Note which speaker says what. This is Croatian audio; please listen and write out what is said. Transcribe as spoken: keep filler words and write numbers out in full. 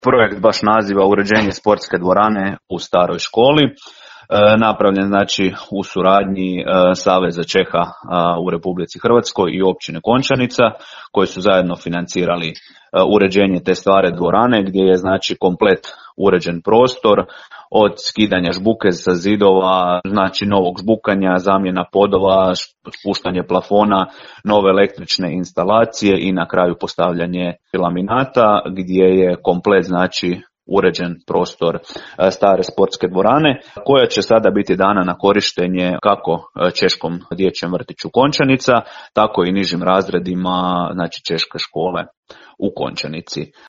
Speaker 1: projekt baš naziva Uređenje sportske dvorane u staroj školi. Napravljen znači u suradnji Saveza Čeha u Republici Hrvatskoj i općine Končanica, koji su zajedno financirali uređenje te stare dvorane, gdje je znači komplet uređen prostor, od skidanja žbuke sa zidova, znači novog žbukanja, zamjena podova, spuštanje plafona, nove električne instalacije i na kraju postavljanje laminata, gdje je komplet znači uređen prostor stare sportske dvorane, koja će sada biti dana na korištenje kako Češkom dječjem vrtiću Končanica, tako i nižim razredima znači Češke škole u Končanici.